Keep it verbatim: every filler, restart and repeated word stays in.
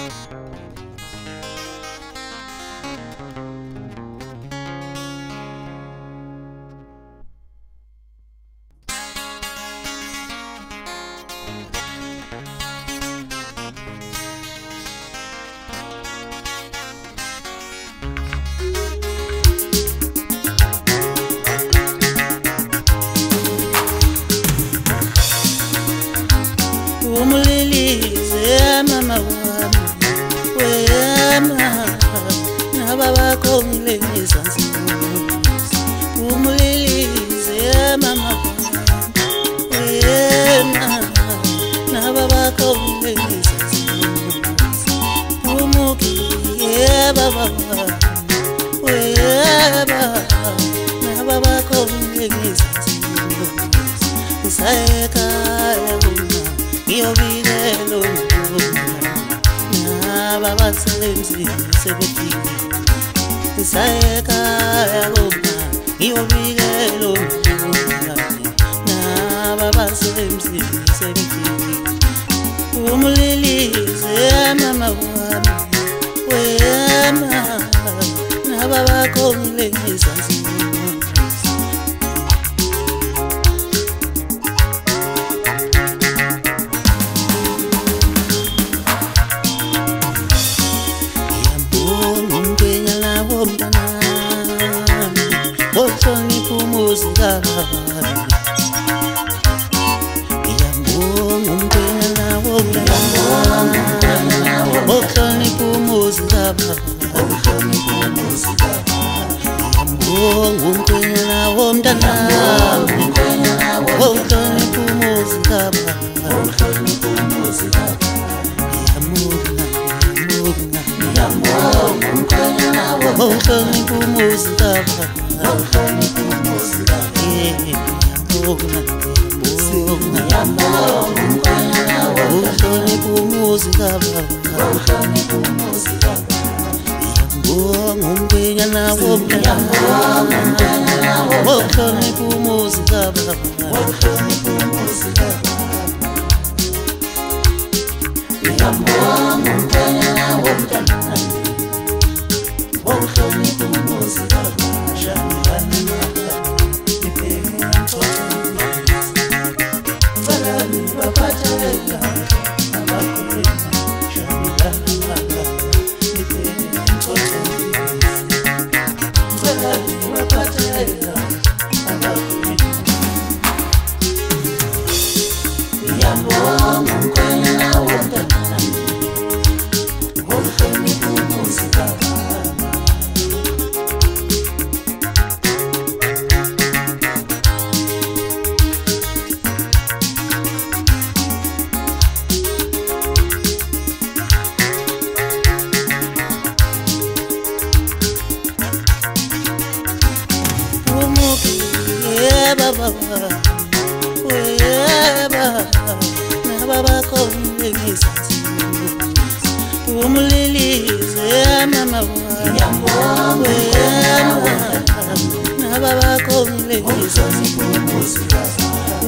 Umulilize mama wami wema nababa kongile ngizansi. Umulilize mama wami wema nababa kongile ngizansi. Umukiye baba wami wema nababa kongile ngizansi. Isayekaya ngiyobikelo nababa sebenzi sebefile. Isayekaya goma ngiyobikelo nababa sebenzi sebefile. Umulilize mama wami wema nababa kongile ngizansi. Bokhoni kumuzika ngiyambonga umntwana womntana. Bokhoni kumuzika bokhoni kumuzika ngiyambonga umntwana womntana. Bokhoni kumuzika bokhoni kumuzika ngiyambonga ngiyambonga umntwana womntana. Bokhoni kumuzika bokhoni kumuzika ngiyambonga ngiyambonga umntwana womntana. Bokhoni kumuzika bokhoni kumuzika ngiyambonga umntwana womntana. Bokhoni kumuzika bokhoni kumuzika ngiyambonga umntwana womntana. Bokhoni kumuzika baba weba nababa kongile ngizansi. Umulilize mama wami wema nababa kongile ngizansi.